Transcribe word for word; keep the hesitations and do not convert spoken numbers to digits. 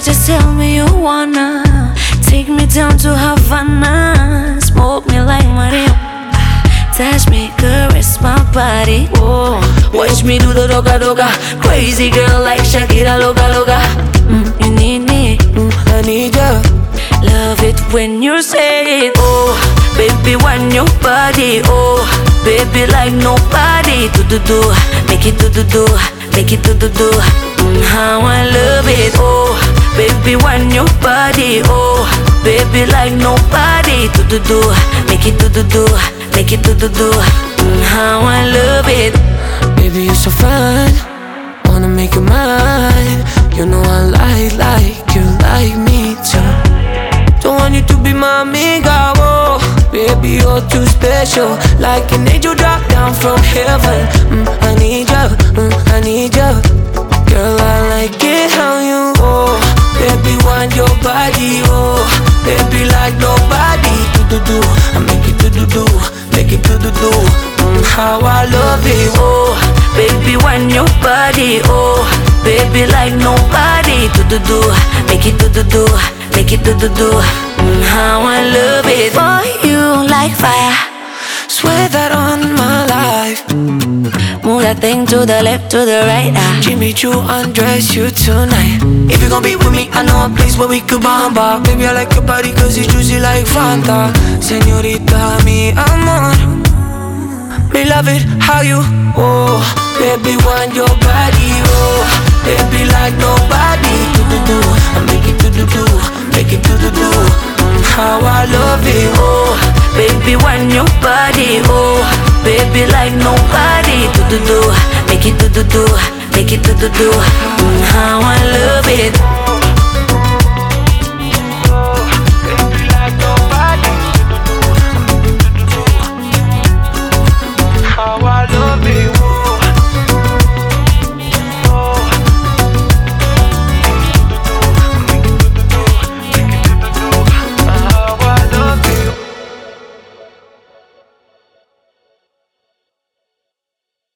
just tell me you wanna take me down to Havana, smoke me like Maria, touch me, caress my body. Oh, watch me do the doga doga, crazy girl like Shakira, loca loca. Mm, you need me, mm, I need ya. Love it when you say it. Oh, baby, want your body. Oh, baby, like nobody. Do do do, make it do do do, make it do do do. Mm, how I love it. Oh, baby, want your body. Oh, baby, like nobody. Do do do, make it do do do, make it do do do. Mm, how I love it. Baby, you're so fine, wanna make you mine. You know I like, like you like me too. Don't want you to be my amiga, oh. Baby, you're too special, like an angel dropped down from heaven. mm, I need ya, mm, I need ya. Girl, I like it how you, oh. Baby, want your body, oh. Baby, like nobody. Do do do, I make it do do do, make it do do do. mm, How I love it, oh. Baby, want your body, oh. Baby, like nobody. Do do do, make it do do do, make it do do do. Mm, how I love it. For you like fire, swear that on my life. Move that thing to the left, to the right. ah. Jimmy Choo, undress you tonight. If you gon' be with me, I know a place where we could bamba. Baby, I like your body cause it's juicy like Fanta. Señorita, mi amor, me love it how you, oh. Baby, want your body, oh. Baby, like nobody. Do do do, I make it do do do, make it do do do. mm, How I love it, oh. Baby, want your body, oh. Baby, like nobody. Do do do, make it do do do, make it do do do. Mm, how I love it.